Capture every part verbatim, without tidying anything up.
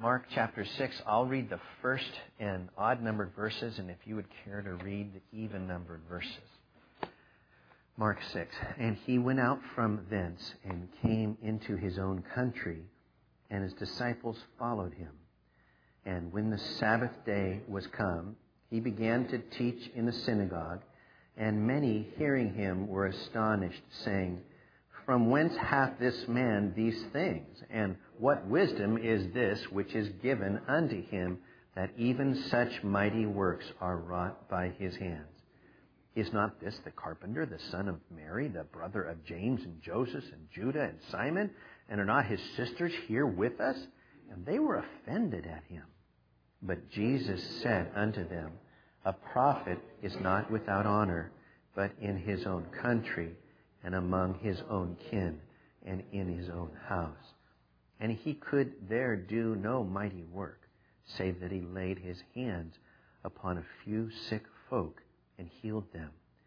Mark chapter six. I'll read the first and odd-numbered verses, and if you would care to read the even-numbered verses. Mark six. And he went out from thence and came into his own country, and his disciples followed him. And when the Sabbath day was come, he began to teach in the synagogue, and many hearing him were astonished, saying, From whence hath this man these things? And what wisdom is this which is given unto him, that even such mighty works are wrought by his hands? Is not this the carpenter, the son of Mary, the brother of James and Joseph and Judah and Simon? And are not his sisters here with us? And they were offended at him. But Jesus said unto them, A prophet is not without honor, but in his own country, and among his own kin, and in his own house. And he could there do no mighty work, save that he laid his hands upon a few sick folk, and healed them.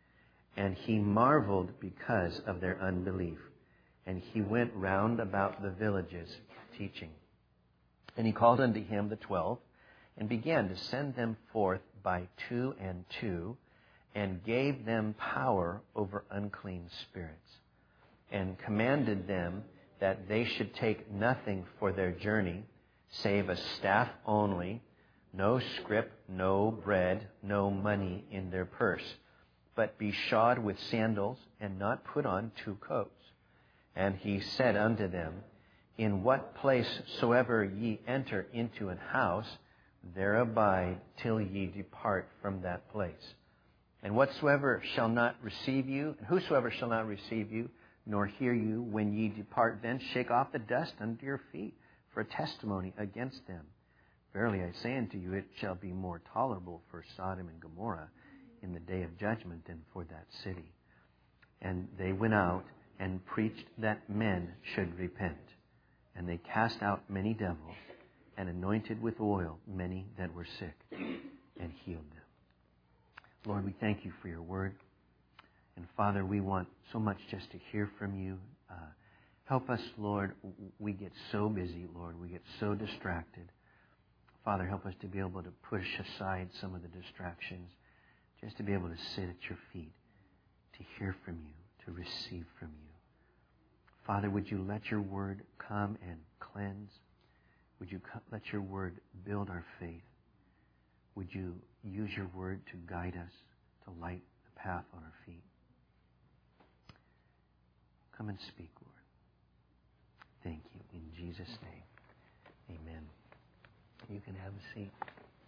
And he marveled because of their unbelief. And he went round about the villages, teaching. And he called unto him the twelve, and began to send them forth by two and two, and gave them power over unclean spirits, and commanded them that they should take nothing for their journey, save a staff only, no scrip, no bread, no money in their purse, but be shod with sandals, and not put on two coats. And he said unto them, In what place soever ye enter into an house, there abide till ye depart from that place. And whatsoever shall not receive you, and whosoever shall not receive you, nor hear you when ye depart, then shake off the dust under your feet for a testimony against them. Verily I say unto you, it shall be more tolerable for Sodom and Gomorrah in the day of judgment than for that city. And they went out and preached that men should repent. And they cast out many devils, and anointed with oil many that were sick, and healed them. Lord, we thank you for your word. And Father, we want so much just to hear from you. Uh, help us, Lord. We get so busy, Lord. We get so distracted. Father, help us to be able to push aside some of the distractions, just to be able to sit at your feet, to hear from you, to receive from you. Father, would you let your word come and cleanse? Would you let your word build our faith? Would you use your word to guide us, to light the path on our feet? Come and speak, Lord. Thank you. In Jesus' name, amen. You can have a seat.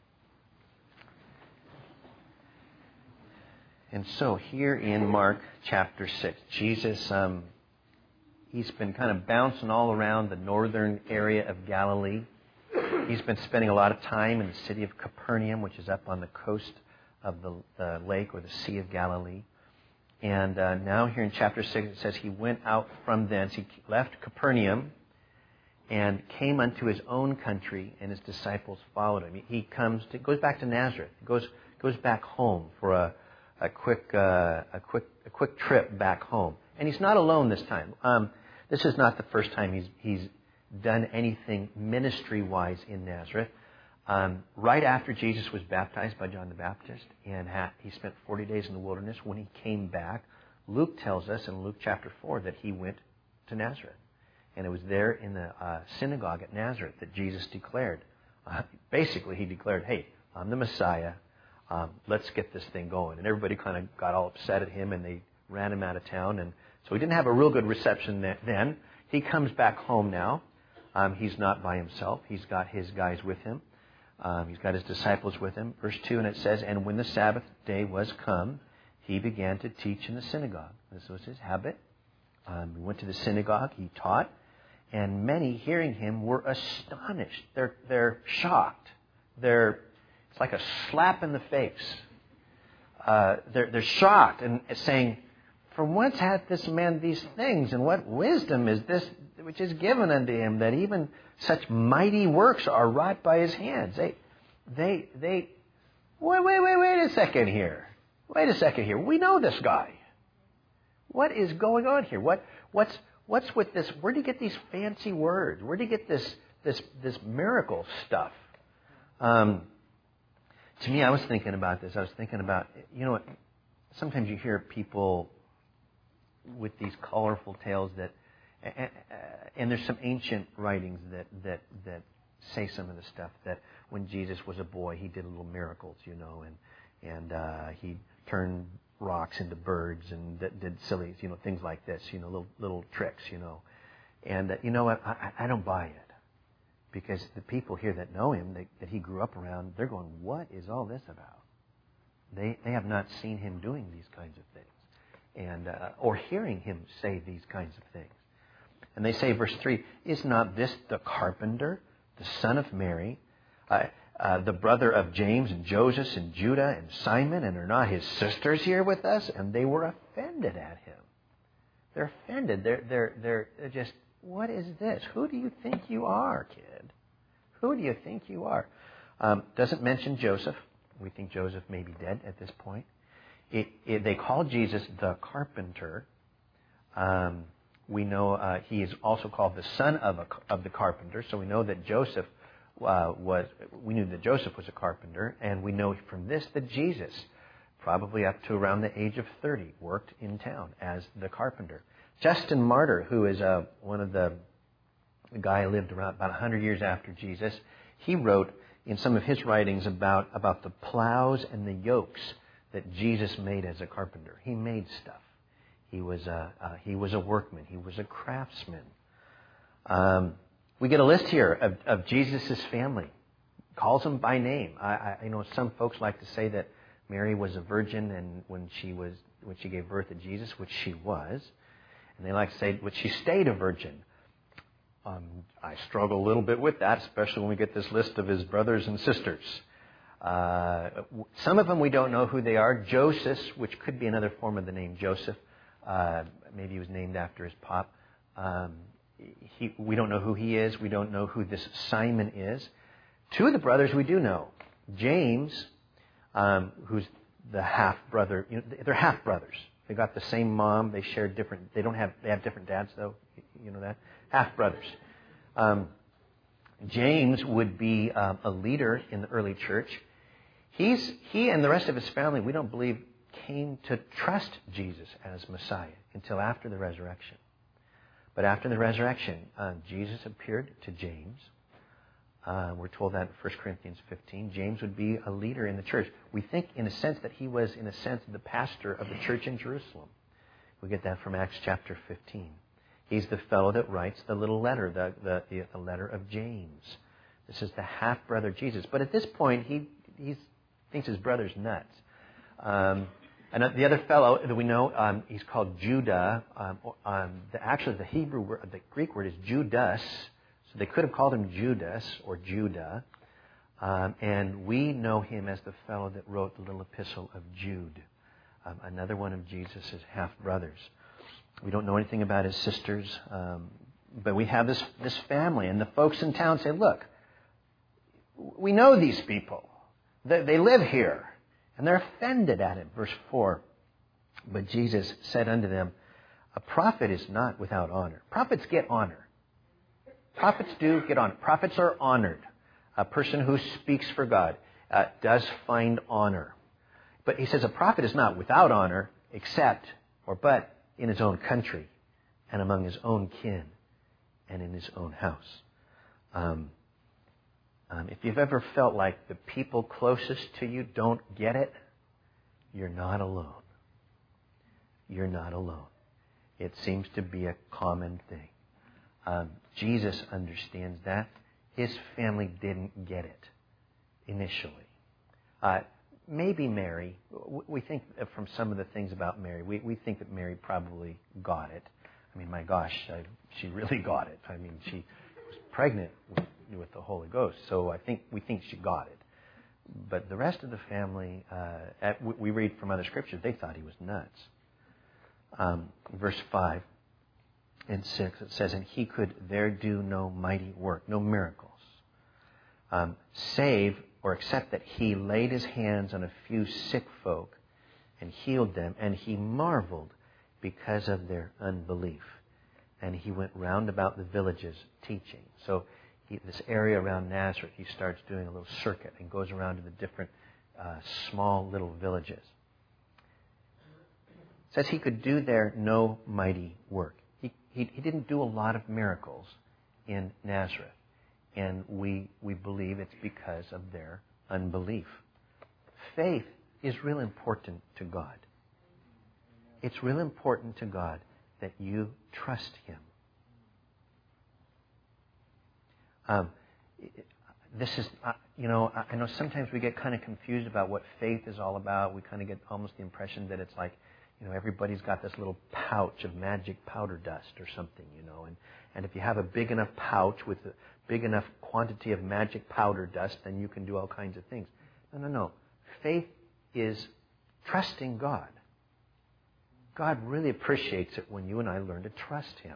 And so here in Mark chapter six, Jesus, um, he's been kind of bouncing all around the northern area of Galilee. He's been spending a lot of time in the city of Capernaum, which is up on the coast of the, the lake or the Sea of Galilee. And uh, now here in chapter six, it says he went out from thence. He left Capernaum and came unto his own country, and his disciples followed him. He comes, to, goes back to Nazareth. He goes goes back home for a a quick uh, a quick a quick trip back home. And he's not alone this time. Um, this is not the first time he's he's done anything ministry-wise in Nazareth. Um, right after Jesus was baptized by John the Baptist, and ha- he spent forty days in the wilderness. When he came back, Luke tells us in Luke chapter four that he went to Nazareth. And it was there in the uh, synagogue at Nazareth that Jesus declared. Uh, basically, he declared, hey, I'm the Messiah. Um, let's get this thing going. And everybody kind of got all upset at him, and they ran him out of town. And so he didn't have a real good reception then. He comes back home now. Um, he's not by himself. He's got his guys with him. Um, he's got his disciples with him. Verse two, and it says, And when the Sabbath day was come, he began to teach in the synagogue. This was his habit. Um, he went to the synagogue. He taught. And many hearing him were astonished. They're, they're shocked. They're, it's like a slap in the face. Uh, they're, they're shocked and saying, From whence hath this man these things? And what wisdom is this which is given unto him, that even such mighty works are wrought by his hands? They, they, they, wait, wait, wait, wait a second here. Wait a second here. We know this guy. What is going on here? What, what's, what's with this? Where do you get these fancy words? Where do you get this, this this miracle stuff. Um, to me, I was thinking about this. I was thinking about, you know, sometimes you hear people with these colorful tales that, and there's some ancient writings that that that say some of the stuff that when Jesus was a boy, he did little miracles, you know, and and uh, he turned rocks into birds and that did silly, you know, things like this, you know, little little tricks, you know. And uh, you know what? I, I don't buy it, because the people here that know him, that, that he grew up around, they're going, "What is all this about?" They they have not seen him doing these kinds of things, and uh, or hearing him say these kinds of things. And they say, verse three, "Is not this the carpenter, the son of Mary, uh, uh, the brother of James and Joseph and Judah and Simon, and are not his sisters here with us?" And they were offended at him. They're offended. They're they're they're, they're just, "What is this? Who do you think you are, kid? Who do you think you are?" Um, doesn't mention Joseph. We think Joseph may be dead at this point. It, it, they call Jesus the carpenter. Um, we know uh, he is also called the son of a, of the carpenter. So we know that Joseph uh, was. We knew that Joseph was a carpenter, and we know from this that Jesus, probably up to around the age of thirty, worked in town as the carpenter. Justin Martyr, who is uh, one of the, the guy who lived around about one hundred years after Jesus, he wrote in some of his writings about, about the plows and the yokes that Jesus made as a carpenter. He made stuff. He was a, uh, he was a workman. He was a craftsman. Um, we get a list here of, of Jesus' family. Calls them by name. I, I, I know some folks like to say that Mary was a virgin and when she was when she gave birth to Jesus, which she was. And they like to say, which she stayed a virgin. Um, I struggle a little bit with that, especially when we get this list of his brothers and sisters. Uh, some of them we don't know who they are. Joseph, which could be another form of the name Joseph. Uh, maybe he was named after his pop. Um, he, we don't know who he is. We don't know who this Simon is. Two of the brothers we do know. James, um, who's the half brother. You know, they're half brothers. They got the same mom. They share different. They don't have. They have different dads, though. You know that. Half brothers. Um, James would be um, a leader in the early church. He's he and the rest of his family, we don't believe, came to trust Jesus as Messiah until after the resurrection. But after the resurrection, uh, Jesus appeared to James. Uh, we're told that in First Corinthians fifteen. James would be a leader in the church. We think, in a sense, that he was, in a sense, the pastor of the church in Jerusalem. We get that from Acts chapter fifteen. He's the fellow that writes the little letter, the, the, the letter of James. This is the half-brother Jesus. But at this point, he he's, thinks his brother's nuts. Um, and the other fellow that we know, um, he's called Judah. Um, um, the, actually, the Hebrew word, the Greek word is Judas. So they could have called him Judas or Judah. Um, and we know him as the fellow that wrote the little epistle of Jude, um, another one of Jesus' half-brothers. We don't know anything about his sisters, um, but we have this, this family. And the folks in town say, "Look, we know these people. They, they live here." And they're offended at him. Verse four, "But Jesus said unto them, A prophet is not without honor." Prophets get honor. Prophets do get honor. Prophets are honored. A person who speaks for God uh, does find honor. But he says a prophet is not without honor, except, or but, in his own country, and among his own kin, and in his own house. Um, um, if you've ever felt like the people closest to you don't get it, you're not alone. You're not alone. It seems to be a common thing. Um, Jesus understands that. His family didn't get it initially. Uh, maybe Mary, we think from some of the things about Mary, we, we think that Mary probably got it. I mean, my gosh, I, she really got it. I mean, she was pregnant with, with the Holy Ghost, so I think we think she got it. But the rest of the family, uh, at, we read from other scriptures, they thought he was nuts. Um, verse five and six, it says, "And he could there do no mighty work," no miracles, um, save or except that he laid his hands on a few sick folk and healed them, and he marveled because of their unbelief. And he went round about the villages teaching. So he, this area around Nazareth, he starts doing a little circuit and goes around to the different uh, small little villages. It says he could do there no mighty work. He, he, he didn't do a lot of miracles in Nazareth. And we, we believe it's because of their unbelief. Faith is real important to God. It's real important to God that you trust Him. Um, this is, uh, you know, I know sometimes we get kind of confused about what faith is all about. We kind of get almost the impression that it's like, you know, everybody's got this little pouch of magic powder dust or something, you know. And, and if you have a big enough pouch with a big enough quantity of magic powder dust, then you can do all kinds of things. No, no, no. Faith is trusting God. God really appreciates it when you and I learn to trust Him.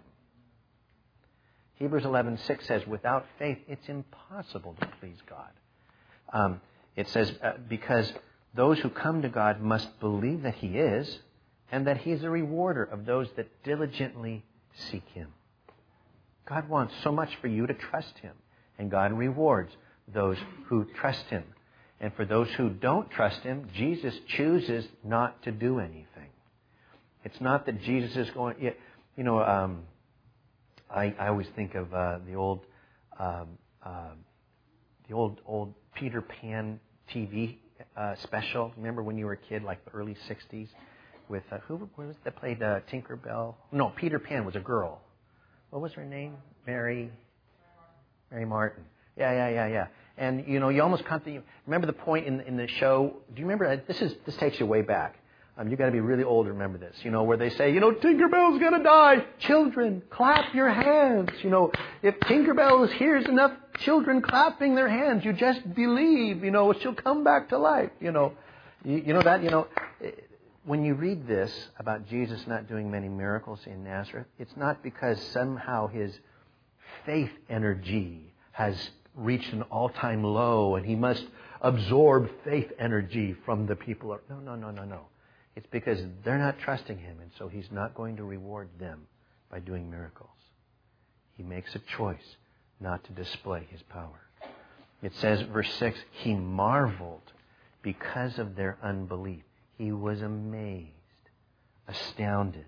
Hebrews eleven six says, without faith, it's impossible to please God. Um, it says, uh, because those who come to God must believe that He is, and that He's a rewarder of those that diligently seek Him. God wants so much for you to trust Him, and God rewards those who trust Him. And for those who don't trust Him, Jesus chooses not to do anything. It's not that Jesus is going, you know, um, I, I always think of uh, the old, um, uh, the old, old Peter Pan T V uh, special. Remember when you were a kid, like the early sixties, with uh, who was it that played uh, Tinkerbell? No, Peter Pan was a girl. What was her name? Mary. Mary Martin. Yeah, yeah, yeah, yeah. And you know, you almost come to. Remember the point in in the show? Do you remember? This is this takes you way back. Um, you got to be really old to remember this. You know, where they say, you know, Tinkerbell's gonna die. Children, clap your hands. You know, if Tinkerbell is here's enough children clapping their hands, you just believe. You know, she'll come back to life. You know, you, you know that. You know, when you read this about Jesus not doing many miracles in Nazareth, it's not because somehow his faith energy has reached an all-time low and he must absorb faith energy from the people. No, no, no, no, no. It's because they're not trusting Him, and so He's not going to reward them by doing miracles. He makes a choice not to display His power. It says, verse six, He marveled because of their unbelief. He was amazed, astounded.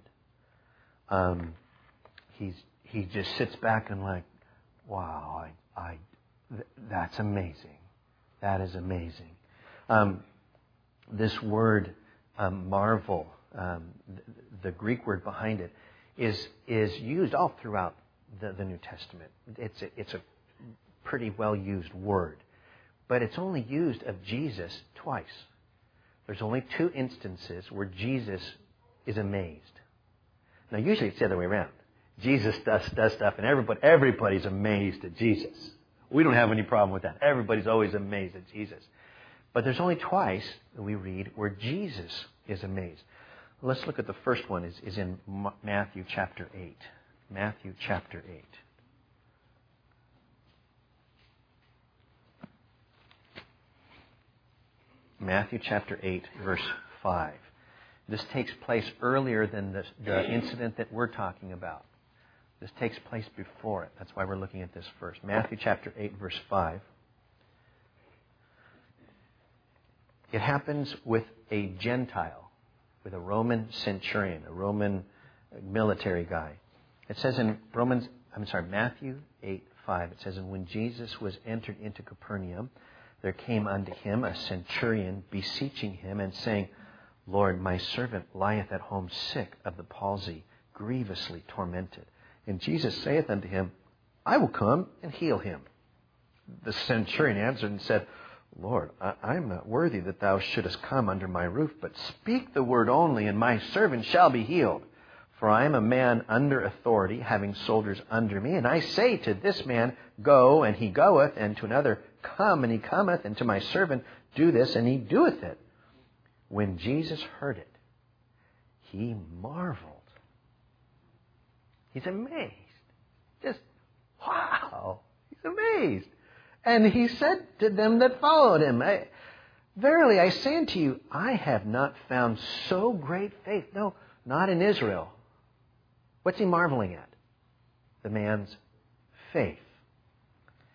Um, he's he just sits back and like, wow, I, I, th- that's amazing. That is amazing. Um, this word, um, marvel, um, the, the Greek word behind it, is is used all throughout the, the New Testament. It's a, it's a pretty well used word, but it's only used of Jesus twice. There's only two instances where Jesus is amazed. Now, usually it's the other way around. Jesus does, does stuff, and everybody, everybody's amazed at Jesus. We don't have any problem with that. Everybody's always amazed at Jesus. But there's only twice that we read where Jesus is amazed. Let's look at the first one. is is in Matthew chapter eight. Matthew chapter eight. Matthew chapter eight, verse five. This takes place earlier than the, the incident that we're talking about. This takes place before it. That's why we're looking at this first. Matthew chapter eight, verse five. It happens with a Gentile, with a Roman centurion, a Roman military guy. It says in Romans, I'm sorry, Matthew eight, five, it says, and when Jesus was entered into Capernaum, there came unto him a centurion beseeching him and saying, Lord, my servant lieth at home sick of the palsy, grievously tormented. And Jesus saith unto him, I will come and heal him. The centurion answered and said, Lord, I, I am not worthy that thou shouldest come under my roof, but speak the word only, and my servant shall be healed. For I am a man under authority, having soldiers under me. And I say to this man, go, and he goeth, and to another, come, and he cometh, and to my servant, do this, and he doeth it. When Jesus heard it, he marveled. He's amazed. Just, wow. He's amazed. And he said to them that followed him, I, verily I say unto you, I have not found so great faith. No, not in Israel. What's he marveling at? The man's faith.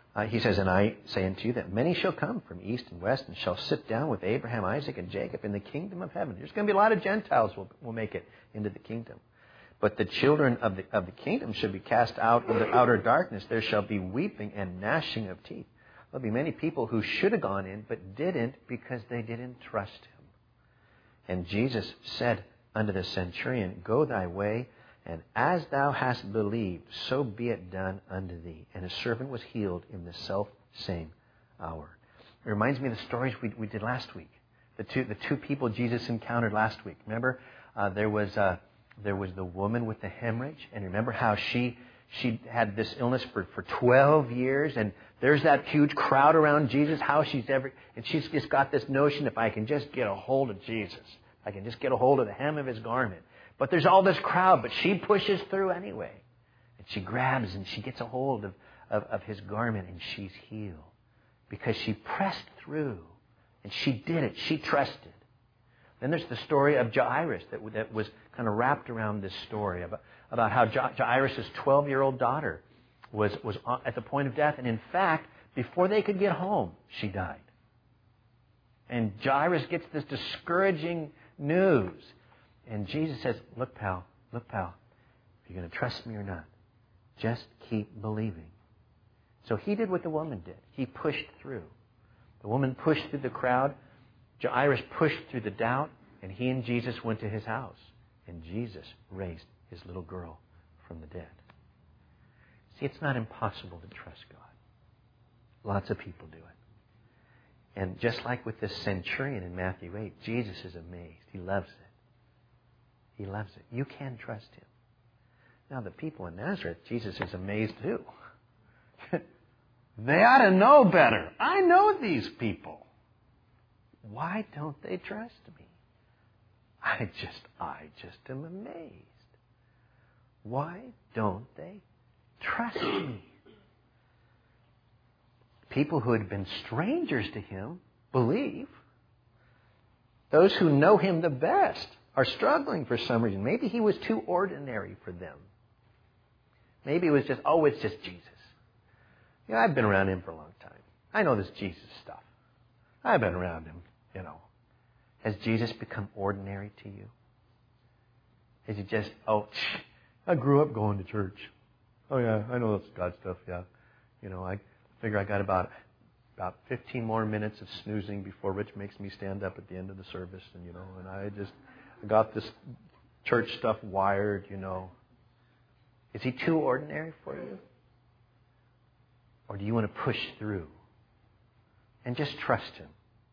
Uh, he says, and I say unto you that many shall come from east and west and shall sit down with Abraham, Isaac, and Jacob in the kingdom of heaven. There's going to be a lot of Gentiles will will make it into the kingdom. But the children of the of the kingdom should be cast out into outer darkness. There shall be weeping and gnashing of teeth. There'll be many people who should have gone in but didn't because they didn't trust him. And Jesus said unto the centurion, Go thy way, and as thou hast believed, so be it done unto thee. And his servant was healed in the self-same hour. It reminds me of the stories we, we did last week. The two the two people Jesus encountered last week. Remember, uh, there was uh, there was the woman with the hemorrhage, and remember how she she had this illness for, for twelve years, and there's that huge crowd around Jesus. How she's ever and she's just got this notion: if I can just get a hold of Jesus, if I can just get a hold of the hem of his garment. But there's all this crowd, but she pushes through anyway. And she grabs and she gets a hold of, of, of his garment and she's healed. Because she pressed through. And she did it. She trusted. Then there's the story of Jairus that, that was kind of wrapped around this story about, about how Jairus' twelve-year-old daughter was, was at the point of death. And in fact, before they could get home, she died. And Jairus gets this discouraging news. And Jesus says, look, pal, look, pal, if you're going to trust me or not, just keep believing. So he did what the woman did. He pushed through. The woman pushed through the crowd. Jairus pushed through the doubt. And he and Jesus went to his house. And Jesus raised his little girl from the dead. See, it's not impossible to trust God. Lots of people do it. And just like with this centurion in Matthew eight, Jesus is amazed. He loves it. He loves it. You can trust him. Now, the people in Nazareth, Jesus is amazed too. They ought to know better. I know these people. Why don't they trust me? I just, I just am amazed. Why don't they trust me? People who had been strangers to him believe. Those who know him the best are struggling for some reason. Maybe he was too ordinary for them. Maybe it was just, oh, it's just Jesus. You know, I've been around him for a long time. I know this Jesus stuff. I've been around him, you know. Has Jesus become ordinary to you? Is he just, oh, I grew up going to church. Oh, yeah, I know that's God stuff, yeah. You know, I figure I got about about fifteen more minutes of snoozing before Rich makes me stand up at the end of the service, and, you know, and I just... I got this church stuff wired, you know. Is he too ordinary for you? Or do you want to push through and just trust him?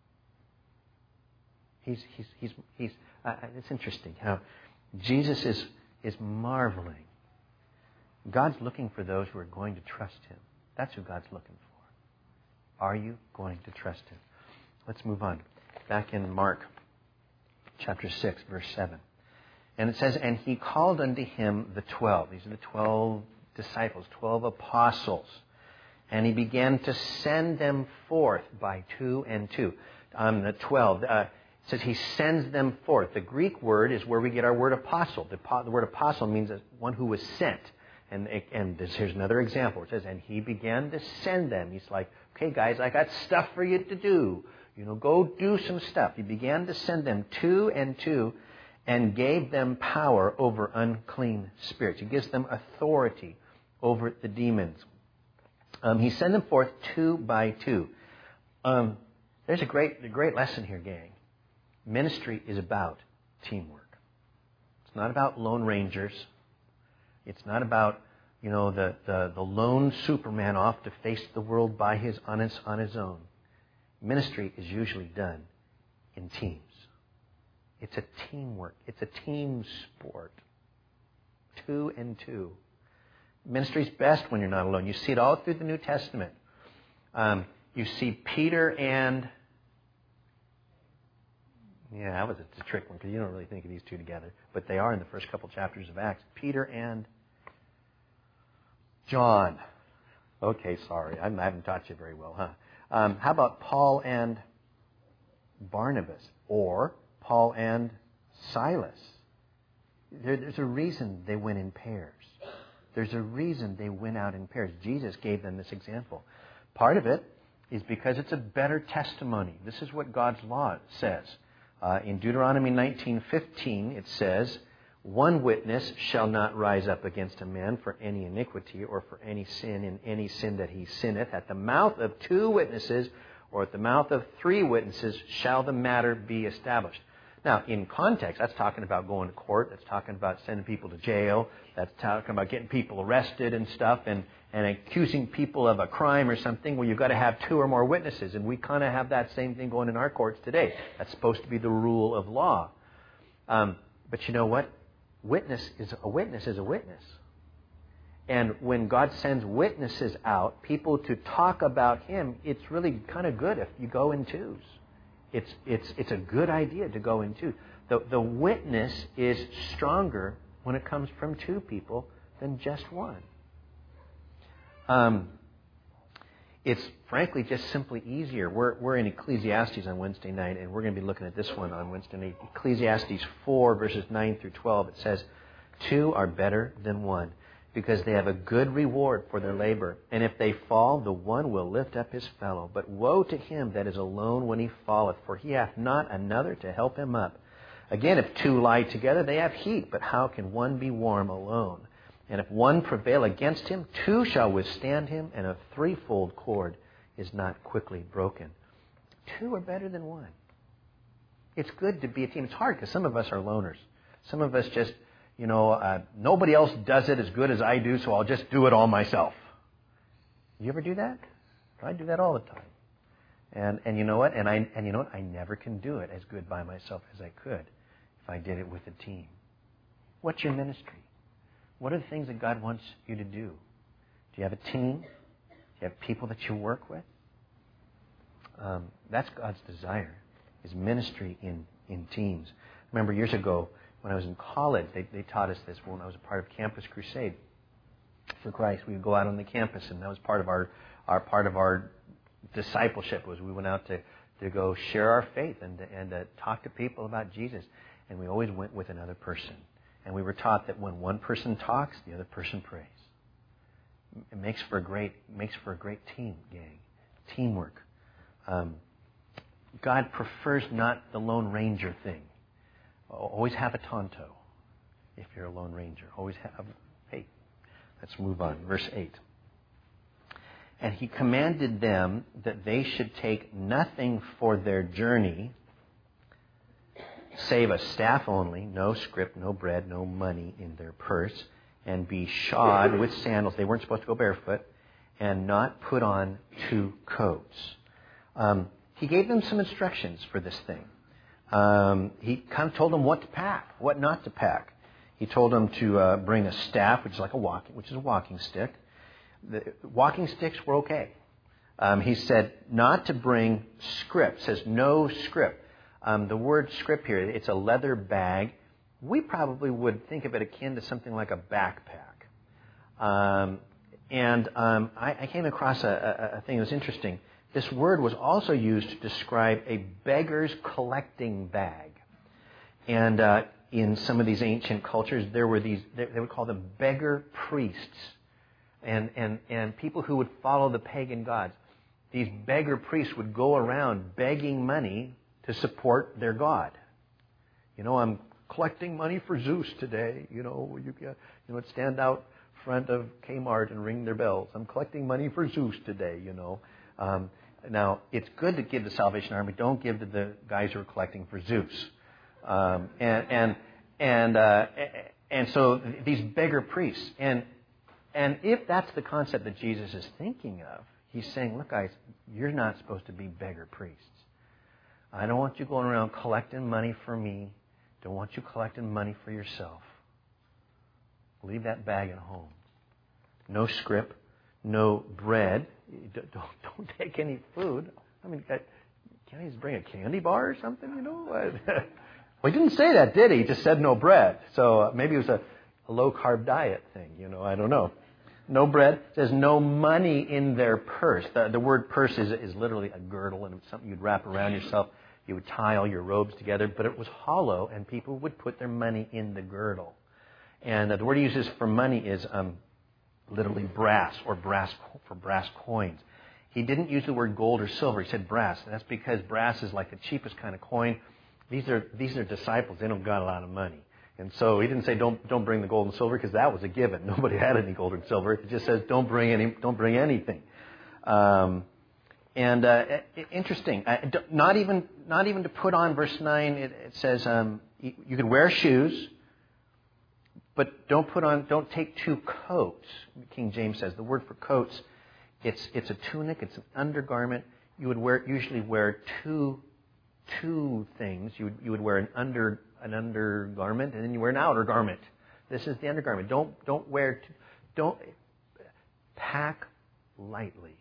He's, he's, he's, he's, uh, it's interesting how Jesus is, is marveling. God's looking for those who are going to trust him. That's who God's looking for. Are you going to trust him? Let's move on. Back in Mark chapter six, verse seven. And it says, And he called unto him the twelve. These are the twelve disciples, twelve apostles. And he began to send them forth by two and two. Um, the twelve, uh, it says he sends them forth. The Greek word is where we get our word apostle. The, the word apostle means one who was sent. And, and this, here's another example. It says, and he began to send them. He's like, okay, guys, I got stuff for you to do. You know, go do some stuff. He began to send them two and two and gave them power over unclean spirits. He gives them authority over the demons. Um, he sent them forth two by two. Um, there's a great, a great lesson here, gang. Ministry is about teamwork. It's not about lone rangers. It's not about, you know, the, the, the lone Superman off to face the world by his on his on his own. Ministry is usually done in teams. It's a teamwork. It's a team sport. Two and two. Ministry's best when you're not alone. You see it all through the New Testament. Um, you see Peter and... Yeah, that was a trick one because you don't really think of these two together. But they are in the first couple chapters of Acts. Peter and John. Okay, sorry. I haven't taught you very well, huh? Um, how about Paul and Barnabas? Or Paul and Silas? There, there's a reason they went in pairs. There's a reason they went out in pairs. Jesus gave them this example. Part of it is because it's a better testimony. This is what God's law says. Uh, in Deuteronomy nineteen fifteen, it says, one witness shall not rise up against a man for any iniquity or for any sin in any sin that he sinneth. At the mouth of two witnesses or at the mouth of three witnesses shall the matter be established. Now, in context, that's talking about going to court. That's talking about sending people to jail. That's talking about getting people arrested and stuff and, and accusing people of a crime or something where you've got to have two or more witnesses. And we kind of have that same thing going in our courts today. That's supposed to be the rule of law. Um, but you know what? Witness is a witness is a witness. And when God sends witnesses out, people to talk about Him, it's really kind of good if you go in twos. It's it's it's a good idea to go in two. The the witness is stronger when it comes from two people than just one. Um, it's frankly just simply easier. We're we're in Ecclesiastes on Wednesday night, and we're going to be looking at this one on Wednesday night. Ecclesiastes four verses nine through twelve. It says, "Two are better than one, because they have a good reward for their labor. And if they fall, the one will lift up his fellow. But woe to him that is alone when he falleth, for he hath not another to help him up. Again, if two lie together, they have heat, but how can one be warm alone? And if one prevail against him, two shall withstand him, and a threefold cord is not quickly broken." Two are better than one. It's good to be a team. It's hard because some of us are loners. Some of us just, you know, uh, nobody else does it as good as I do, so I'll just do it all myself. You ever do that? I do that all the time. And and you know what? And I and you know what? I never can do it as good by myself as I could if I did it with a team. What's your ministry? What are the things that God wants you to do? Do you have a team? Do you have people that you work with? Um, that's God's desire, is ministry in, in teams. I remember years ago when I was in college, they, they taught us this when I was a part of Campus Crusade for Christ. We would go out on the campus, and that was part of our, our part of our discipleship. Was we went out to, to go share our faith and to, and to talk to people about Jesus. And we always went with another person. And we were taught that when one person talks, the other person prays. It makes for a great makes for a great team, gang, teamwork. Um, God prefers not the Lone Ranger thing. Always have a Tonto if you're a Lone Ranger. Always have. Hey, let's move on. Verse eight. "And he commanded them that they should take nothing for their journey, save a staff only, no scrip, no bread, no money in their purse, and be shod with sandals." They weren't supposed to go barefoot. "And not put on two coats." Um, he gave them some instructions for this thing. Um, he kind of told them what to pack, what not to pack. He told them to uh, bring a staff, which is like a walking, which is a walking stick. The walking sticks were okay. Um, he said not to bring scrip. Says no scrip. Um, the word scrip here, it's a leather bag. We probably would think of it akin to something like a backpack. Um, and um, I, I came across a, a, a thing that was interesting. This word was also used to describe a beggar's collecting bag. And uh, in some of these ancient cultures, there were these, they, they would call them beggar priests. And, and, and people who would follow the pagan gods. These beggar priests would go around begging money to support their god. You know, I'm collecting money for Zeus today. You know, you you know, stand out front of Kmart and ring their bells. I'm collecting money for Zeus today. You know, um, now it's good to give to the Salvation Army. Don't give to the guys who are collecting for Zeus. Um, and and and uh, and so these beggar priests. And and if that's the concept that Jesus is thinking of, he's saying, look, guys, you're not supposed to be beggar priests. I don't want you going around collecting money for me. Don't want you collecting money for yourself. Leave that bag at home. No scrip, no bread. Don't, don't take any food. I mean, can't he just bring a candy bar or something, you know? Well, he didn't say that, did he? He just said no bread. So maybe it was a, a low-carb diet thing, you know. I don't know. No bread. It says no money in their purse. The, the word purse is, is literally a girdle, and it's something you'd wrap around yourself. You would tie all your robes together, but it was hollow, and people would put their money in the girdle. And uh, the word he uses for money is um, literally brass or brass for brass coins. He didn't use the word gold or silver. He said brass. That's because brass is like the cheapest kind of coin. These are these are disciples. They don't got a lot of money. And so he didn't say don't don't bring the gold and silver because that was a given. Nobody had any gold and silver. It just says don't bring any don't bring anything. Um, and uh, interesting. I, not even not even to put on verse nine. It, it says um, you, you can wear shoes, but don't put on don't take two coats. King James says the word for coats. It's it's a tunic. It's an undergarment. You would wear usually wear two two things. You would you would wear an under an undergarment and then you wear an outer garment. This is the undergarment. Don't don't wear two, don't pack lightly.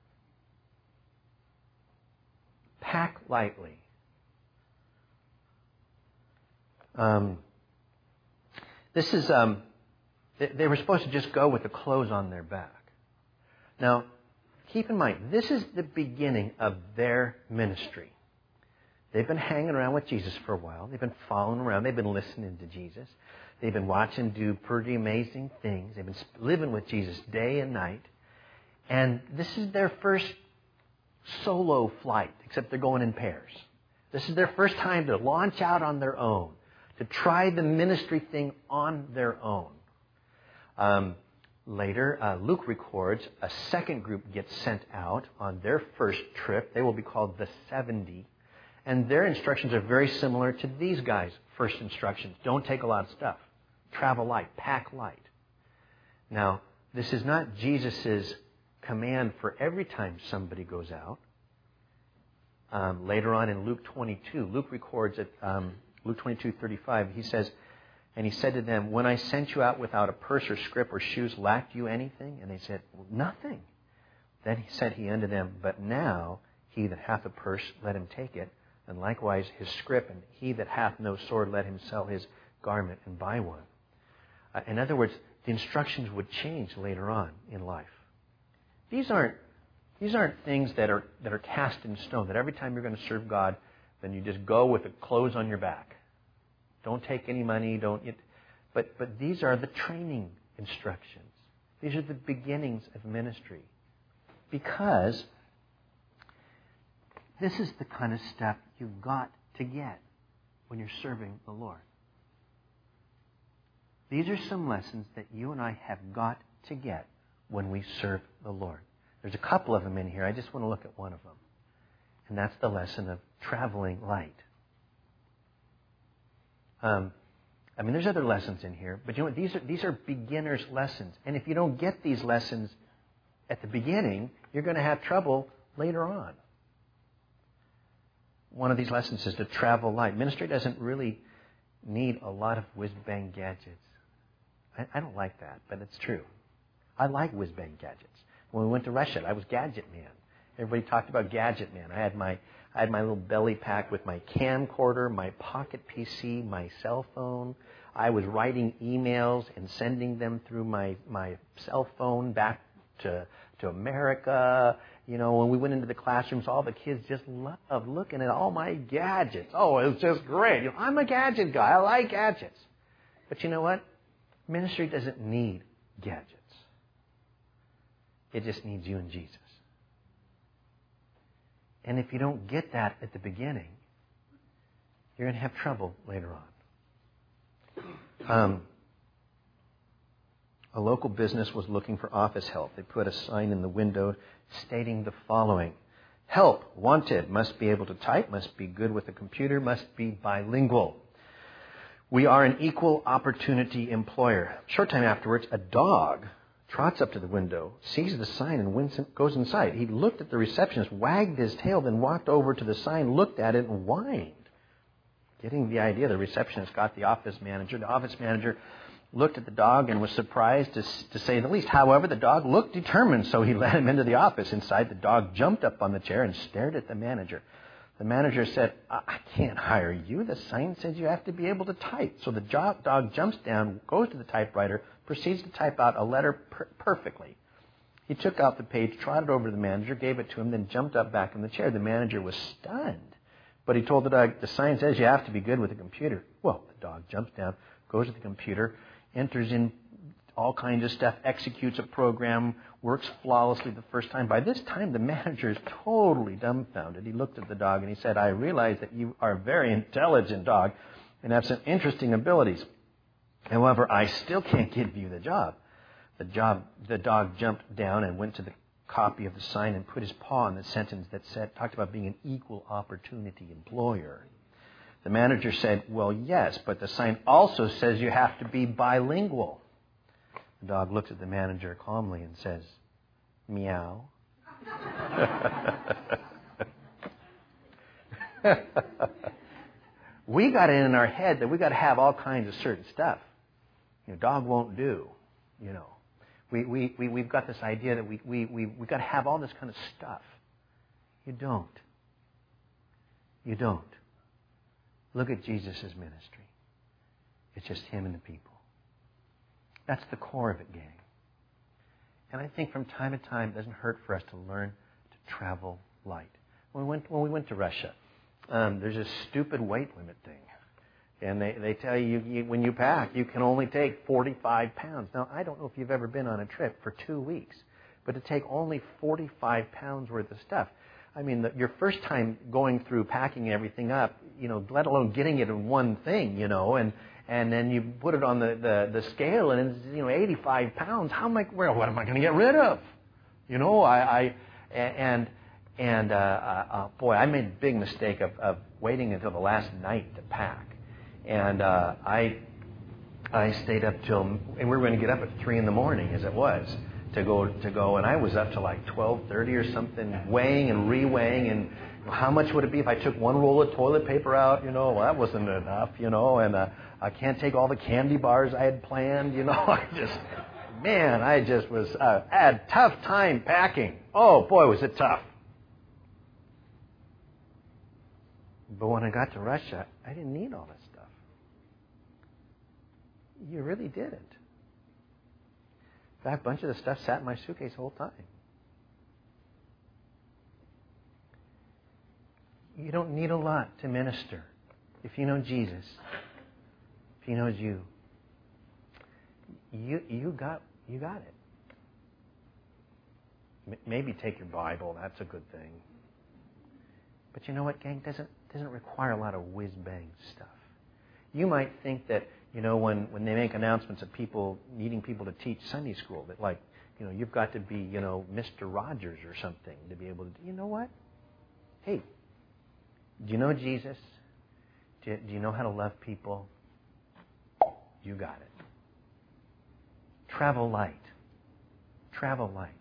Pack lightly. Um, this is um, they, they were supposed to just go with the clothes on their back. Now, keep in mind, this is the beginning of their ministry. They've been hanging around with Jesus for a while. They've been following around. They've been listening to Jesus. They've been watching him do pretty amazing things. They've been living with Jesus day and night. And this is their first solo flight, except they're going in pairs. This is their first time to launch out on their own, to try the ministry thing on their own. Um, Later, uh, Luke records a second group gets sent out on their first trip. They will be called the seventy. And their instructions are very similar to these guys' first instructions. Don't take a lot of stuff. Travel light. Pack light. Now, this is not Jesus' command for every time somebody goes out. Um, later on in Luke twenty-two, Luke records at um, Luke twenty-two thirty-five, he says, and he said to them, when I sent you out without a purse or scrip or shoes, lacked you anything? And they said, well, nothing. Then he said he unto them, but now he that hath a purse, let him take it, and likewise his scrip, and he that hath no sword, let him sell his garment and buy one. Uh, in other words, the instructions would change later on in life. These aren't these aren't things that are that are cast in stone, that every time you're going to serve God, then you just go with the clothes on your back. Don't take any money. Don't. It, but but these are the training instructions. These are the beginnings of ministry, because this is the kind of stuff you've got to get when you're serving the Lord. These are some lessons that you and I have got to get when we serve the Lord. There's a couple of them in here. I just want to look at one of them, and that's the lesson of traveling light. Um, I mean, there's other lessons in here, but you know what? These are these are beginner's lessons. And if you don't get these lessons at the beginning, you're going to have trouble later on. One of these lessons is to travel light. Ministry doesn't really need a lot of whiz-bang gadgets. I, I don't like that, but it's true. I like whiz-bang gadgets. When we went to Russia, I was Gadget Man. Everybody talked about Gadget Man. I had my I had my little belly pack with my camcorder, my pocket P C, my cell phone. I was writing emails and sending them through my, my cell phone back to to America. You know, when we went into the classrooms, all the kids just loved looking at all my gadgets. Oh, it was just great. You know, I'm a gadget guy. I like gadgets. But you know what? Ministry doesn't need gadgets. It just needs you and Jesus. And if you don't get that at the beginning, you're going to have trouble later on. Um, a local business was looking for office help. They put a sign in the window stating the following: help, wanted, must be able to type, must be good with a computer, must be bilingual. We are an equal opportunity employer. Short time afterwards, a dog trots up to the window, sees the sign, and goes inside. He looked at the receptionist, wagged his tail, then walked over to the sign, looked at it, and whined. Getting the idea, the receptionist got the office manager. The office manager looked at the dog and was surprised, to, to say the least. However, the dog looked determined, so he let him into the office. Inside, the dog jumped up on the chair and stared at the manager. The manager said, I, I can't hire you. The sign says you have to be able to type. So the dog jumps down, goes to the typewriter, proceeds to type out a letter per- perfectly. He took out the page, trotted over to the manager, gave it to him, then jumped up back in the chair. The manager was stunned. But he told the dog, the sign says you have to be good with a computer. Well, the dog jumps down, goes to the computer, enters in all kinds of stuff, executes a program, works flawlessly the first time. By this time, the manager is totally dumbfounded. He looked at the dog and he said, I realize that you are a very intelligent dog and have some interesting abilities. However, I still can't give you the job. The job, the dog jumped down and went to the copy of the sign and put his paw on the sentence that said, talked about being an equal opportunity employer. The manager said, well, yes, but the sign also says you have to be bilingual. The dog looks at the manager calmly and says, meow. We got it in our head that we got to have all kinds of certain stuff. You know, dog won't do, you know. We, we, we, we've got this idea that we, we, we, we got to have all this kind of stuff. You don't. You don't. Look at Jesus' ministry. It's just Him and the people. That's the core of it, gang. And I think from time to time it doesn't hurt for us to learn to travel light. When we went, when we went to Russia, um, there's a stupid weight limit thing. And they, they tell you, you, when you pack, you can only take forty-five pounds. Now, I don't know if you've ever been on a trip for two weeks, but to take only forty-five pounds worth of stuff. I mean, the, your first time going through packing everything up, you know, let alone getting it in one thing, you know, and, and then you put it on the, the, the scale and it's, you know, eighty-five pounds. How am I, well, what am I going to get rid of? You know, I, I and, and, uh, uh, boy, I made a big mistake of, of waiting until the last night to pack. And uh, I I stayed up till, and we were going to get up at three in the morning, as it was, to go to go. And I was up to like twelve thirty or something, weighing and re-weighing. And how much would it be if I took one roll of toilet paper out? You know, well, that wasn't enough. You know, and uh, I can't take all the candy bars I had planned. You know, I just, man, I just was uh, I had a tough time packing. Oh boy, was it tough. But when I got to Russia, I didn't need all this stuff. You really didn't. In fact, a bunch of the stuff sat in my suitcase the whole time. You don't need a lot to minister. If you know Jesus, if He knows you, you you got you got it. M- maybe take your Bible. That's a good thing. But you know what, gang? Doesn't doesn't require a lot of whiz-bang stuff. You might think that, you know, when, when they make announcements of people needing people to teach Sunday school, that like, you know, you've got to be, you know, Mister Rogers or something to be able to, you know what? Hey, do you know Jesus? Do you, do you know how to love people? You got it. Travel light. Travel light.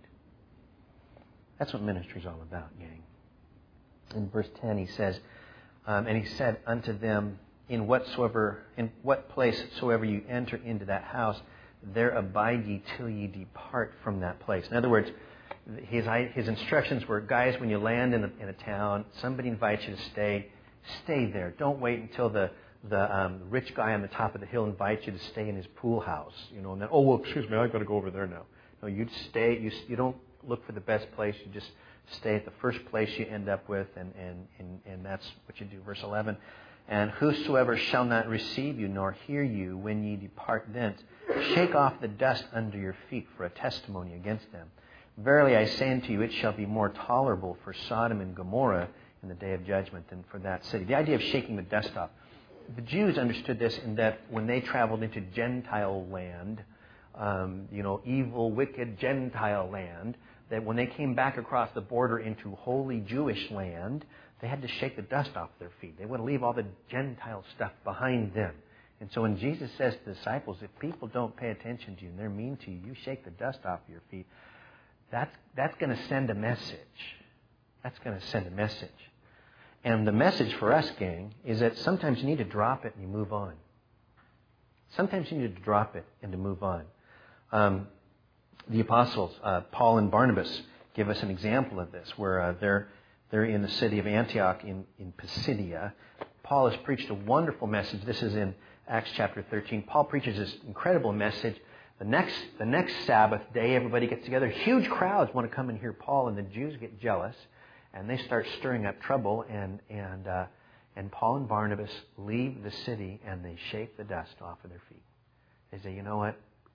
That's what ministry is all about, gang. In verse ten, he says, um, and he said unto them, in whatsoever, in what place soever you enter into that house, there abide ye till ye depart from that place. In other words, his his instructions were, guys, when you land in a, in a town, somebody invites you to stay, stay there. Don't wait until the the um, rich guy on the top of the hill invites you to stay in his pool house, you know, and then, oh well, excuse me, I've got to go over there now. No, you stay. You you don't look for the best place. You just stay at the first place you end up with, and and and, and that's what you do. Verse eleven. And whosoever shall not receive you nor hear you when ye depart thence, shake off the dust under your feet for a testimony against them. Verily I say unto you, it shall be more tolerable for Sodom and Gomorrah in the day of judgment than for that city. The idea of shaking the dust off. The Jews understood this in that when they traveled into Gentile land, um, you know, evil, wicked Gentile land, that when they came back across the border into holy Jewish land, they had to shake the dust off their feet. They want to leave all the Gentile stuff behind them. And so when Jesus says to the disciples, if people don't pay attention to you and they're mean to you, you shake the dust off your feet, that's, that's going to send a message. That's going to send a message. And the message for us, gang, is that sometimes you need to drop it and you move on. Sometimes you need to drop it and to move on. Um, the apostles, uh, Paul and Barnabas, give us an example of this, where uh, they're They're in the city of Antioch in, in Pisidia. Paul has preached a wonderful message. This is in Acts chapter thirteen. Paul preaches this incredible message. The next, the next Sabbath day, everybody gets together. Huge crowds want to come and hear Paul, and the Jews get jealous, and they start stirring up trouble. And and uh, and Paul and Barnabas leave the city, and they shake the dust off of their feet. They say, you know what?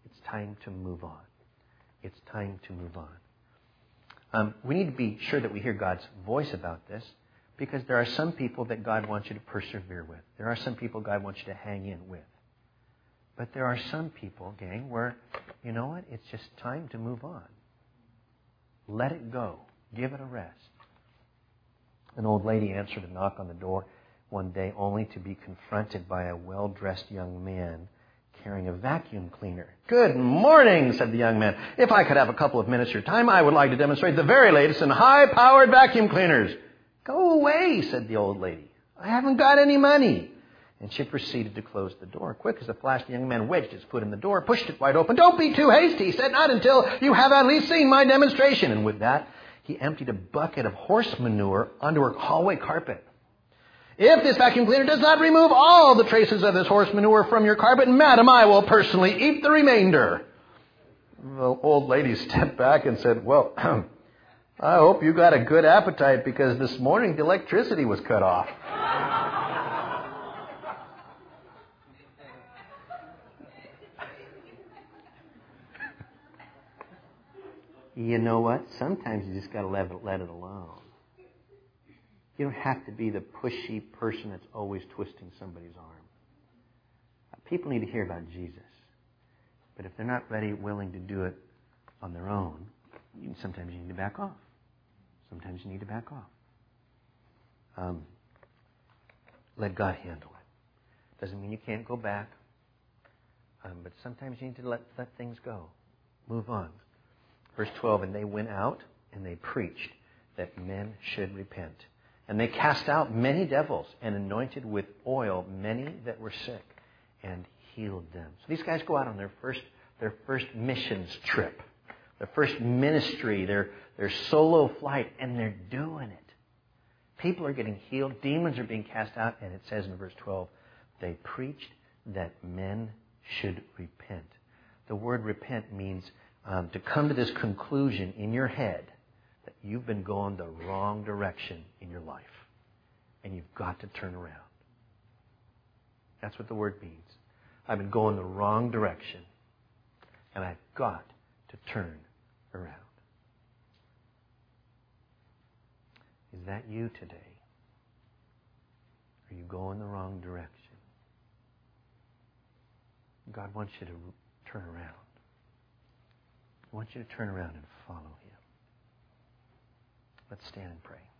It's time to move on. It's time to move on. Um, we need to be sure that we hear God's voice about this, because there are some people that God wants you to persevere with. There are some people God wants you to hang in with. But there are some people, gang, where, you know what, it's just time to move on. Let it go. Give it a rest. An old lady answered a knock on the door one day only to be confronted by a well-dressed young man carrying a vacuum cleaner. "Good morning," said the young man. "If I could have a couple of minutes of your time, I would like to demonstrate the very latest in high-powered vacuum cleaners." "Go away," said the old lady. "I haven't got any money." And she proceeded to close the door. Quick as a flash, the young man wedged his foot in the door, pushed it wide open. "Don't be too hasty," he said. "Not until you have at least seen my demonstration." And with that, he emptied a bucket of horse manure onto her hallway carpet. "If this vacuum cleaner does not remove all the traces of this horse manure from your carpet, madam, I will personally eat the remainder." The old lady stepped back and said, "Well, I hope you got a good appetite, because this morning the electricity was cut off." You know what? Sometimes you just got to let it, let it alone. You don't have to be the pushy person that's always twisting somebody's arm. People need to hear about Jesus. But if they're not ready, willing to do it on their own, you, sometimes you need to back off. Sometimes you need to back off. Um, let God handle it. Doesn't mean you can't go back. Um, but sometimes you need to let, let things go. Move on. Verse twelve, "And they went out and they preached that men should repent. And they cast out many devils and anointed with oil many that were sick and healed them." So these guys go out on their first their first missions trip, their first ministry, their, their solo flight, and they're doing it. People are getting healed. Demons are being cast out. And it says in verse twelve, they preached that men should repent. The word repent means um, to come to this conclusion in your head that you've been going the wrong direction in your life. And you've got to turn around. That's what the word means. I've been going the wrong direction. And I've got to turn around. Is that you today? Are you going the wrong direction? God wants you to turn around. He wants you to turn around and follow Him. Let's stand and pray.